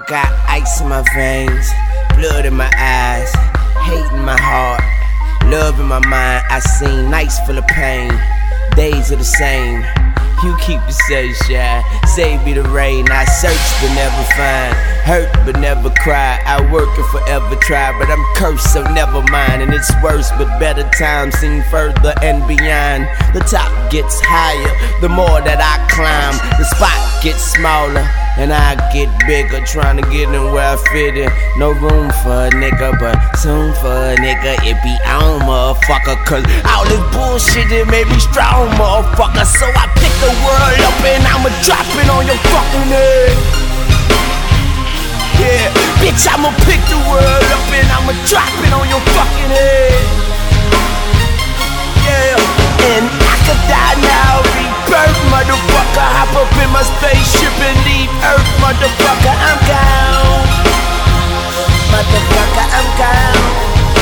got ice in my veins, blood in my eyes, hate in my heart, love in my mind. I seen nights full of pain, days are the same. You keep the sunshine, save me the rain. I search but never find, hurt but never cry. I work and forever try, but I'm cursed, so never mind. And it's worse, but better times seem further and beyond. The top gets higher, the more that I climb. The spot gets smaller, and I get bigger, trying to get in where I fit in. No room for a nigga, but soon for a nigga it be on, motherfucker. Cause all this bullshit, it made me strong, motherfucker. So I pick the world up and I'ma drop it on your fucking head. Yeah, bitch, I'ma pick the world up and I'ma drop it on your fucking head. Yeah, and I could die now, rebirth, motherfucker. Hop up in my spaceship and leave Earth, motherfucker. I'm gone, motherfucker, I'm gone.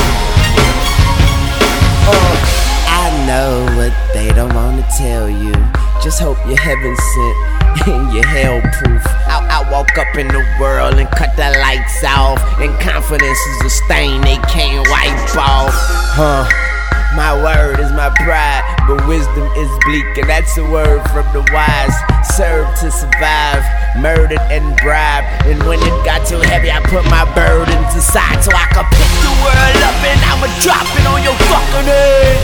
I know what they don't wanna tell you. Just hope you're heaven sent and you're hell proof. I walk up in the world and cut the lights off, and confidence is a stain they can't wipe off. My word is my pride, but wisdom is bleak, and that's a word from the wise. Serve to survive, murdered and bribed, and when it got too heavy I put my burdens aside so I could pick the world up and I'ma drop it on your fucking head.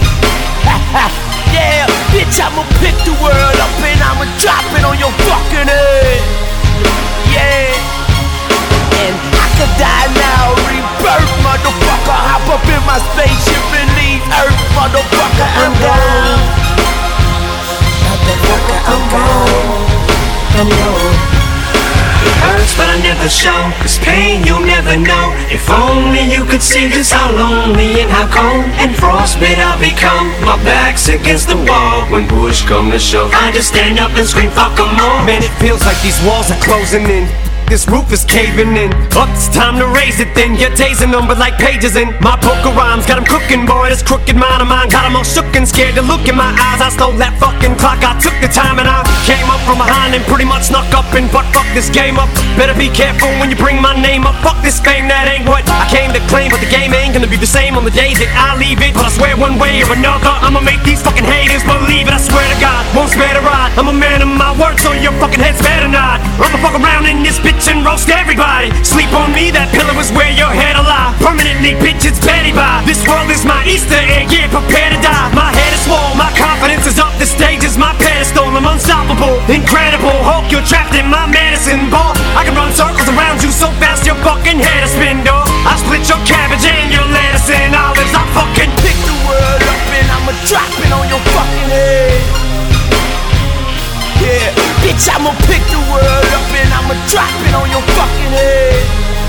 Yeah, bitch, I'ma pick the world up and I'ma drop it on your fucking head. Yeah, and I could die now, rebirth, motherfucker. Hop up in my spaceship and leave Earth, motherfucker. I'm gone, motherfucker, I'm gone. I'm gone. It hurts but I never show, cause pain you'll never know. If only you could see just how lonely and how cold and frostbit I'll become. My back's against the wall when push come to shove. I just stand up and scream fuck 'em all. Man, it feels like these walls are closing in. This roof is caving in. Up, it's time to raise it then. You're tasing them, but like pages in my book of rhymes. Got them cooking, boy, this crooked mind of mine. Got them all shook and scared to look in my eyes. I stole that fucking clock, I took the time and I came up from behind and pretty much snuck up and fuck this game up. Better be careful when you bring my name up. Fuck this fame, that ain't what I came to claim. But the game ain't gonna be the same on the days that I leave it. But I swear one way or another I'ma make these fucking haters believe it. I swear to God, won't spare the ride. I'm a man of my word, so your fucking head's better not. I'ma fuck around in this bitch and roast everybody. Sleep on me, that pillow is where your head alive. Permanently, bitch, it's Betty Bob. This world is my Easter egg, yeah, prepare to die. My head is swole, my confidence is up. The stage is my pedestal, I'm unstoppable, incredible. Hulk, you're trapped in my medicine ball. I can run circles around you so fast your fucking head is spin, dog. I split your cabbage and your lettuce and olives. I fucking pick the world up and I'ma drop it on your fucking head. Yeah, bitch, I'ma pick the world up and I'ma drop it on your fucking head.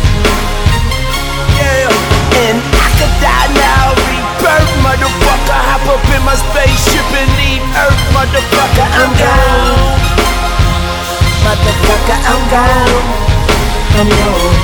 Yeah, and I could die now, rebirth, motherfucker. Hop up in my spaceship and leave Earth, motherfucker. I'm gone, motherfucker, I'm gone. I'm gone.